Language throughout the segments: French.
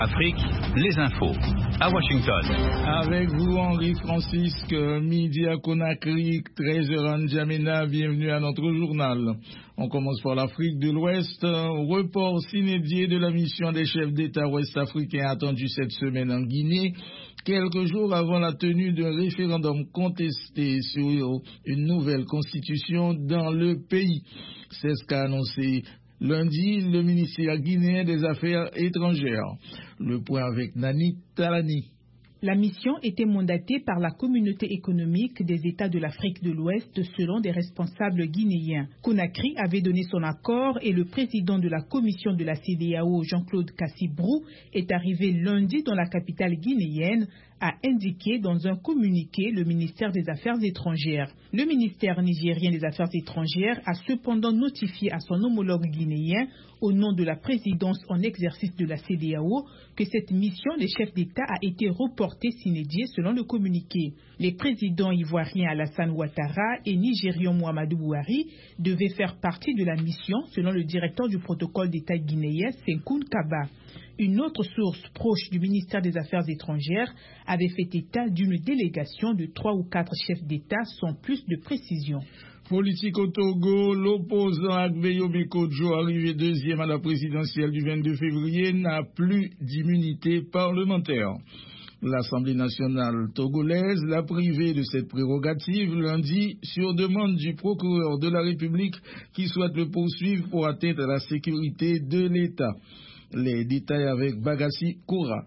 Afrique, les infos. À Washington. Avec vous, Henri Francisque, midi à Conakry, 13h en N'Djamena, bienvenue à notre journal. On commence par l'Afrique de l'Ouest. Report s'inédit de la mission des chefs d'État ouest-africains attendue cette semaine en Guinée, quelques jours avant la tenue d'un référendum contesté sur une nouvelle constitution dans le pays. C'est ce qu'a annoncé lundi, le ministère guinéen des Affaires étrangères. Le point avec Nani Talani. La mission était mandatée par la communauté économique des États de l'Afrique de l'Ouest selon des responsables guinéens. Conakry avait donné son accord et le président de la commission de la CEDEAO, Jean-Claude Cassibrou, est arrivé lundi dans la capitale guinéenne, a indiqué dans un communiqué le ministère des Affaires étrangères. Le ministère nigérien des Affaires étrangères a cependant notifié à son homologue guinéen, au nom de la présidence en exercice de la CEDEAO, que cette mission des chefs d'État a été reportée sine die selon le communiqué. Les présidents ivoiriens Alassane Ouattara et nigérian Muhammadu Buhari devaient faire partie de la mission selon le directeur du protocole d'État guinéen Senkoun Kaba. Une autre source proche du ministère des Affaires étrangères avait fait état d'une délégation de 3 ou 4 chefs d'État sans plus de précision. Politique au Togo, l'opposant Agbeyome Kodjo, arrivé deuxième à la présidentielle du 22 février, n'a plus d'immunité parlementaire. L'Assemblée nationale togolaise l'a privé de cette prérogative lundi sur demande du procureur de la République qui souhaite le poursuivre pour atteinte à la sécurité de l'État. Les détails avec Bagassi Koura.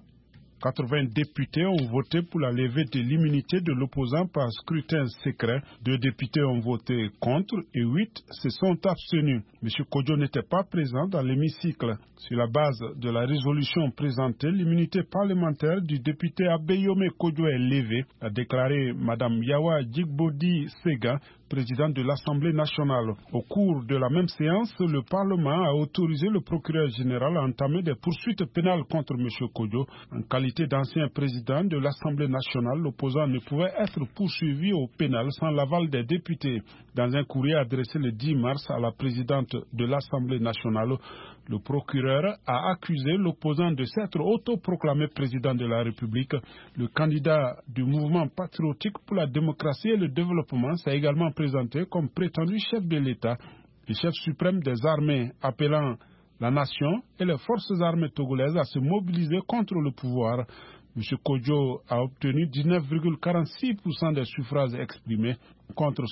80 députés ont voté pour la levée de l'immunité de l'opposant par scrutin secret. 2 députés ont voté contre et 8 se sont abstenus. M. Kodjo n'était pas présent dans l'hémicycle. Sur la base de la résolution présentée, l'immunité parlementaire du député Agbeyome Kodjo est levée, a déclaré Mme Yawa Djigbodi Sega, présidente de l'Assemblée nationale. Au cours de la même séance, le Parlement a autorisé le procureur général à entamer des poursuites pénales contre M. Kodjo. En qualité d'ancien président de l'Assemblée nationale, l'opposant ne pouvait être poursuivi au pénal sans l'aval des députés. Dans un courrier adressé le 10 mars à la présidente de l'Assemblée nationale, le procureur a accusé l'opposant de s'être autoproclamé président de la République. Le candidat du mouvement patriotique pour la démocratie et le développement s'est également présenté comme prétendu chef de l'État. Le chef suprême des armées appelant la nation et les forces armées togolaises à se mobiliser contre le pouvoir. M. Kodjo a obtenu 19,46% des suffrages exprimés contre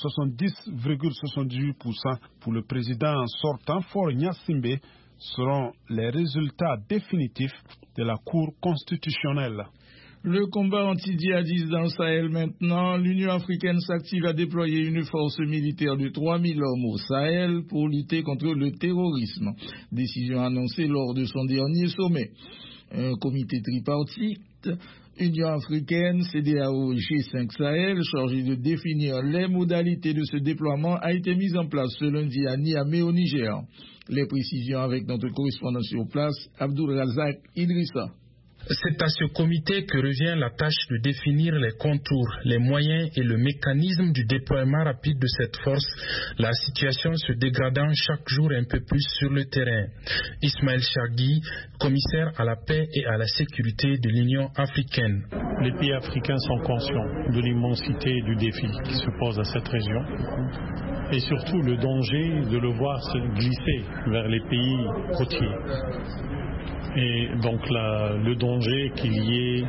70,78% pour le président sortant Faure Gnassingbé, seront les résultats définitifs de la Cour constitutionnelle. Le combat anti-djihadiste dans le Sahel maintenant, l'Union africaine s'active à déployer une force militaire de 3000 hommes au Sahel pour lutter contre le terrorisme. Décision annoncée lors de son dernier sommet. Un comité tripartite, Union africaine, CEDEAO, G5 Sahel, chargé de définir les modalités de ce déploiement, a été mis en place ce lundi à Niamey au Niger. Les précisions avec notre correspondant sur place, Abdul Razak Idrissa. C'est à ce comité que revient la tâche de définir les contours, les moyens et le mécanisme du déploiement rapide de cette force, la situation se dégradant chaque jour un peu plus sur le terrain. Ismaël Chagui, commissaire à la paix et à la sécurité de l'Union africaine. Les pays africains sont conscients de l'immensité du défi qui se pose à cette région et surtout le danger de le voir se glisser vers les pays côtiers. Et donc le danger qu'il y ait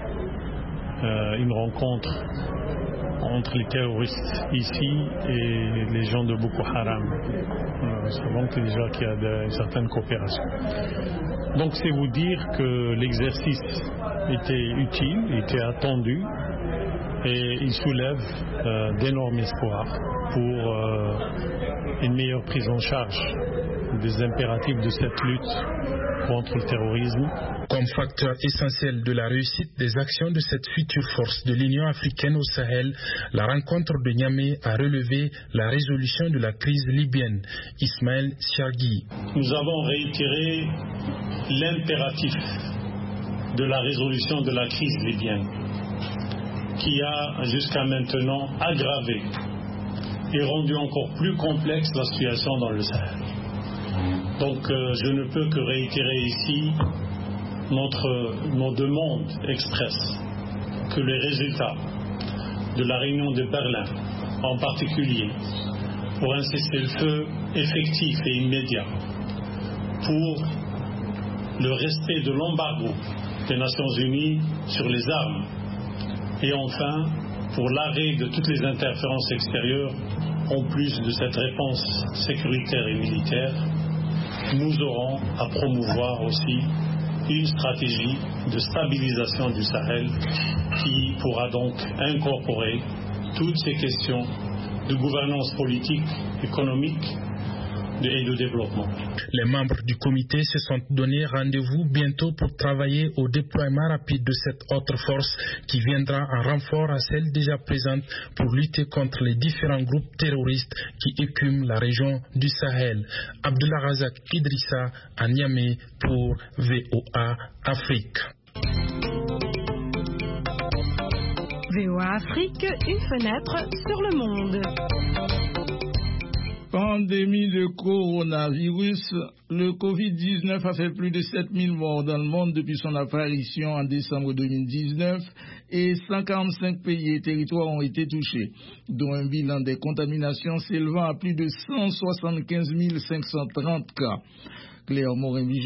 une rencontre entre les terroristes ici et les gens de Boko Haram. Nous savons déjà qu'il y a une certaine coopération. Donc c'est vous dire que l'exercice était utile, était attendu et il soulève d'énormes espoirs pour une meilleure prise en charge des impératifs de cette lutte contre le terrorisme. Comme facteur essentiel de la réussite des actions de cette future force de l'Union africaine au Sahel, la rencontre de Niamey a relevé la résolution de la crise libyenne. Ismaël Siagui. Nous avons réitéré l'impératif de la résolution de la crise libyenne qui a jusqu'à maintenant aggravé et rendu encore plus complexe la situation dans le Sahel. Donc je ne peux que réitérer ici nos demandes expresses que les résultats de la réunion de Berlin, en particulier, pour un cessez-le-feu effectif et immédiat, pour le respect de l'embargo des Nations Unies sur les armes, et enfin, pour l'arrêt de toutes les interférences extérieures, en plus de cette réponse sécuritaire et militaire, nous aurons à promouvoir aussi une stratégie de stabilisation du Sahel qui pourra donc incorporer toutes ces questions de gouvernance politique, économique et de développement. Les membres du comité se sont donné rendez-vous bientôt pour travailler au déploiement rapide de cette autre force qui viendra en renfort à celle déjà présente pour lutter contre les différents groupes terroristes qui écument la région du Sahel. Abdullah Razak Idrissa à Niamey pour VOA Afrique. VOA Afrique, une fenêtre sur le monde. Pandémie de coronavirus, le Covid-19 a fait plus de 7000 morts dans le monde depuis son apparition en décembre 2019 et 145 pays et territoires ont été touchés, dont un bilan des contaminations s'élevant à plus de 175 530 cas. Claire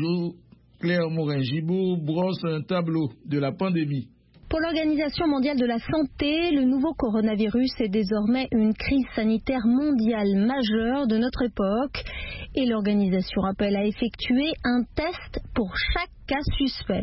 Morin-Gibaud brosse un tableau de la pandémie. Pour l'Organisation mondiale de la santé, le nouveau coronavirus est désormais une crise sanitaire mondiale majeure de notre époque et l'organisation appelle à effectuer un test pour chaque cas suspect.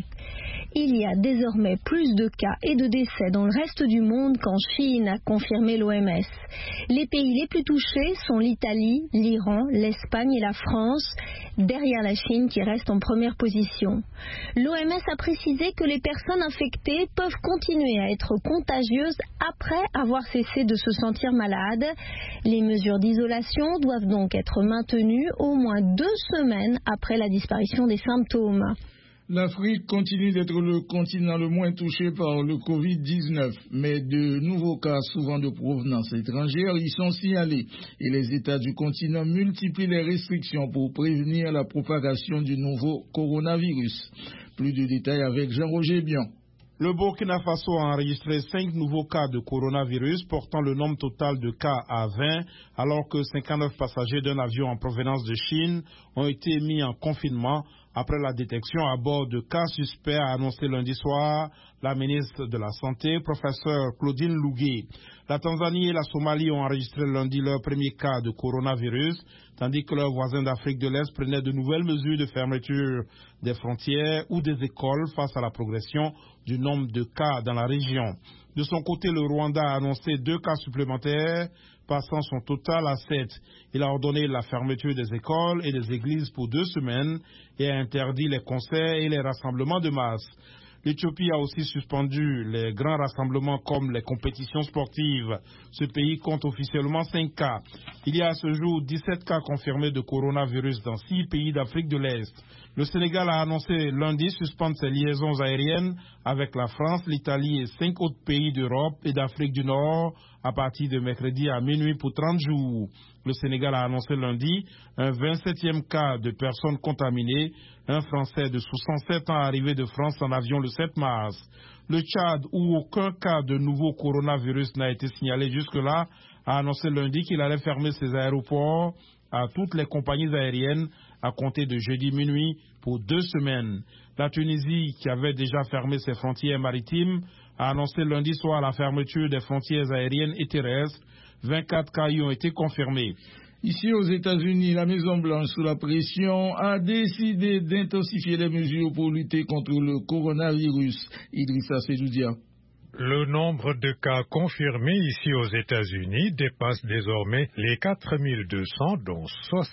Il y a désormais plus de cas et de décès dans le reste du monde qu'en Chine, a confirmé l'OMS. Les pays les plus touchés sont l'Italie, l'Iran, l'Espagne et la France, derrière la Chine qui reste en première position. L'OMS a précisé que les personnes infectées peuvent continuer à être contagieuses après avoir cessé de se sentir malades. Les mesures d'isolation doivent donc être maintenues au moins 2 semaines après la disparition des symptômes. L'Afrique continue d'être le continent le moins touché par le Covid-19, mais de nouveaux cas, souvent de provenance étrangère, y sont signalés et les États du continent multiplient les restrictions pour prévenir la propagation du nouveau coronavirus. Plus de détails avec Jean-Roger Bion. Le Burkina Faso a enregistré 5 nouveaux cas de coronavirus, portant le nombre total de cas à 20, alors que 59 passagers d'un avion en provenance de Chine ont été mis en confinement après la détection à bord de cas suspects, a annoncé lundi soir la ministre de la Santé, professeure Claudine Lougué. La Tanzanie et la Somalie ont enregistré lundi leur premier cas de coronavirus, tandis que leurs voisins d'Afrique de l'Est prenaient de nouvelles mesures de fermeture des frontières ou des écoles face à la progression du nombre de cas dans la région. De son côté, le Rwanda a annoncé 2 cas supplémentaires, passant son total à 7. Il a ordonné la fermeture des écoles et des églises pour 2 semaines et a interdit les concerts et les rassemblements de masse. L'Éthiopie a aussi suspendu les grands rassemblements comme les compétitions sportives. Ce pays compte officiellement 5 cas. Il y a à ce jour 17 cas confirmés de coronavirus dans 6 pays d'Afrique de l'Est. Le Sénégal a annoncé lundi suspendre ses liaisons aériennes avec la France, l'Italie et 5 autres pays d'Europe et d'Afrique du Nord à partir de mercredi à minuit pour 30 jours. Le Sénégal a annoncé lundi un 27e cas de personnes contaminées, un Français de 67 ans arrivé de France en avion le 7 mars. Le Tchad, où aucun cas de nouveau coronavirus n'a été signalé jusque-là, a annoncé lundi qu'il allait fermer ses aéroports à toutes les compagnies aériennes à compter de jeudi minuit pour 2 semaines. La Tunisie, qui avait déjà fermé ses frontières maritimes, a annoncé lundi soir la fermeture des frontières aériennes et terrestres. 24 cas y ont été confirmés. Ici aux États-Unis, la Maison-Blanche, sous la pression, a décidé d'intensifier les mesures pour lutter contre le coronavirus. Idrissa Seloudia. Le nombre de cas confirmés ici aux États-Unis dépasse désormais les 4200, dont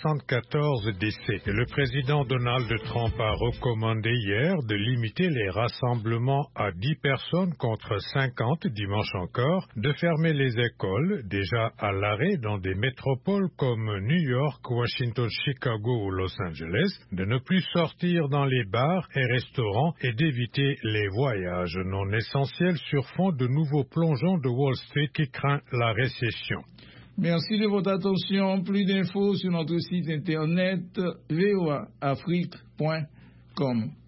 74 décès. Et le président Donald Trump a recommandé hier de limiter les rassemblements à 10 personnes contre 50 dimanche encore, de fermer les écoles, déjà à l'arrêt dans des métropoles comme New York, Washington, Chicago ou Los Angeles, de ne plus sortir dans les bars et restaurants et d'éviter les voyages non essentiels sur fond de nouveaux plongeons de Wall Street qui craint la récession. Merci de votre attention. Plus d'infos sur notre site internet voaafrique.com.